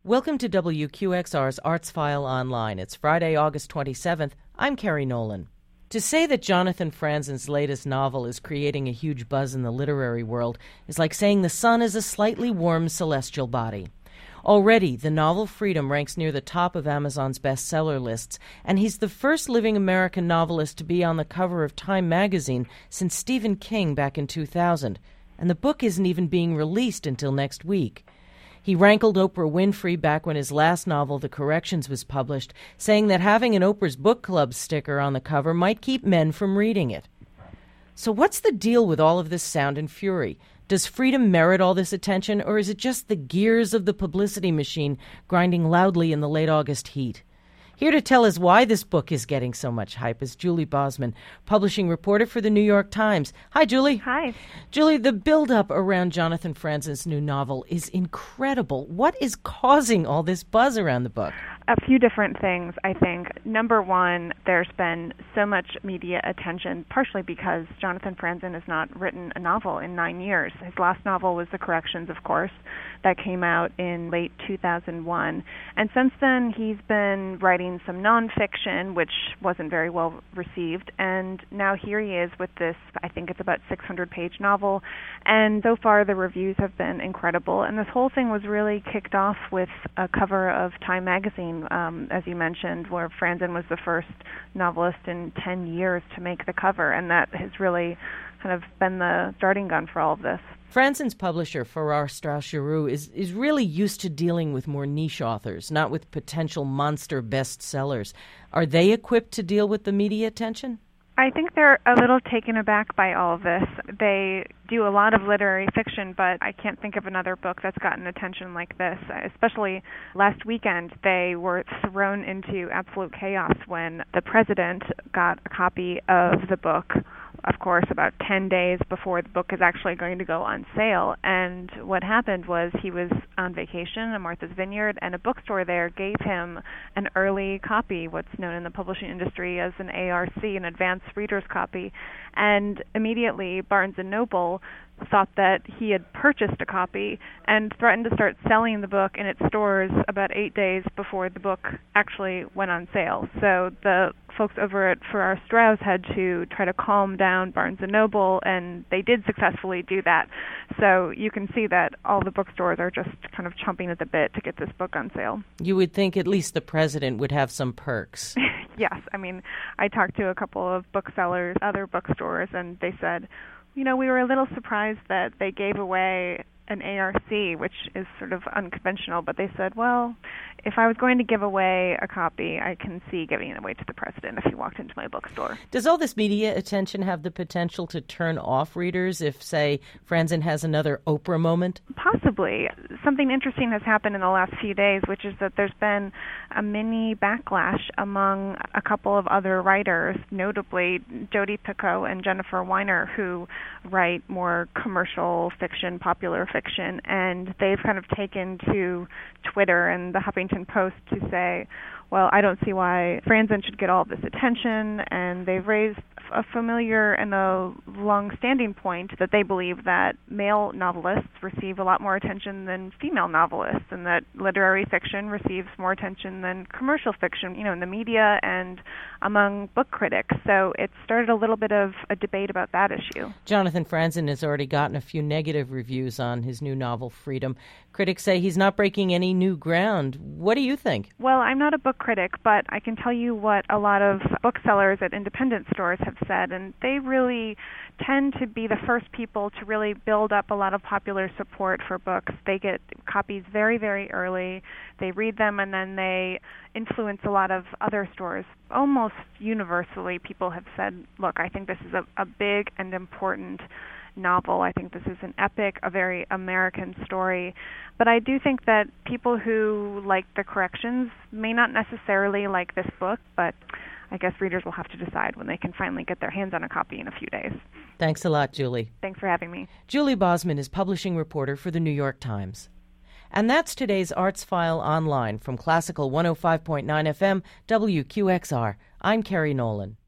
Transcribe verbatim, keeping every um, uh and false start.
Welcome to W Q X R's Arts File Online. It's Friday, August twenty-seventh. I'm Carrie Nolan. To say that Jonathan Franzen's latest novel is creating a huge buzz in the literary world is like saying the sun is a slightly warm celestial body. Already, the novel Freedom ranks near the top of Amazon's bestseller lists, and he's the first living American novelist to be on the cover of Time magazine since Stephen King back in two thousand. And the book isn't even being released until next week. He rankled Oprah Winfrey back when his last novel, The Corrections, was published, saying that having an Oprah's Book Club sticker on the cover might keep men from reading it. So what's the deal with all of this sound and fury? Does Freedom merit all this attention, or is it just the gears of the publicity machine grinding loudly in the late August heat? Here to tell us why this book is getting so much hype is Julie Bosman, publishing reporter for the New York Times. Hi, Julie. Hi. Julie, the build-up around Jonathan Franzen's new novel is incredible. What is causing all this buzz around the book? A few different things, I think. Number one, there's been so much media attention, partially because Jonathan Franzen has not written a novel in nine years. His last novel was The Corrections, of course. That came out in late two thousand one. And since then, he's been writing some nonfiction, which wasn't very well received. And now here he is with this, I think it's about six hundred page novel. And so far, the reviews have been incredible. And this whole thing was really kicked off with a cover of Time magazine, Um, as you mentioned, where Franzen was the first novelist in ten years to make the cover, and that has really kind of been the starting gun for all of this. Franzen's publisher, Farrar, Straus Giroux, is, is really used to dealing with more niche authors, not with potential monster bestsellers. Are they equipped to deal with the media attention? I think they're a little taken aback by all of this. They do a lot of literary fiction, but I can't think of another book that's gotten attention like this. Especially last weekend, they were thrown into absolute chaos when the president got a copy of the book, of course, about ten days before the book is actually going to go on sale. And what happened was he was on vacation at Martha's Vineyard, and a bookstore there gave him an early copy, what's known in the publishing industry as an A R C, an advanced reader's copy. And immediately Barnes and Noble thought that he had purchased a copy and threatened to start selling the book in its stores about eight days before the book actually went on sale. So the folks over at Farrar Straus had to try to calm down Barnes and Noble, and they did successfully do that. So you can see that all the bookstores are just kind of chomping at the bit to get this book on sale. You would think at least the president would have some perks. Yes. I mean, I talked to a couple of booksellers, other bookstores, and they said, you know, we were a little surprised that they gave away an A R C, which is sort of unconventional, but they said, well, if I was going to give away a copy, I can see giving it away to the president if he walked into my bookstore. Does all this media attention have the potential to turn off readers if, say, Franzen has another Oprah moment? Possibly. Something interesting has happened in the last few days, which is that there's been a mini backlash among a couple of other writers, notably Jodi Picoult and Jennifer Weiner, who write more commercial fiction, popular fiction, and they've kind of taken to Twitter and the Huffington Post to say, well, I don't see why Franzen should get all of this attention, and they've raised a familiar and a long-standing point that they believe that male novelists receive a lot more attention than female novelists, and that literary fiction receives more attention than commercial fiction, you know, in the media and among book critics. So it started a little bit of a debate about that issue. Jonathan Franzen has already gotten a few negative reviews on his new novel, Freedom. Critics say he's not breaking any new ground. What do you think? Well, I'm not a book critic, but I can tell you what a lot of booksellers at independent stores have said, and they really tend to be the first people to really build up a lot of popular support for books. They get copies very, very early. They read them, and then they influence a lot of other stores. Almost universally, people have said, look, I think this is a, a big and important novel. I think this is an epic, a very American story. But I do think that people who like The Corrections may not necessarily like this book, but I guess readers will have to decide when they can finally get their hands on a copy in a few days. Thanks a lot, Julie. Thanks for having me. Julie Bosman is publishing reporter for the New York Times. And that's today's Arts File Online from Classical one oh five point nine F M, W Q X R. I'm Carrie Nolan.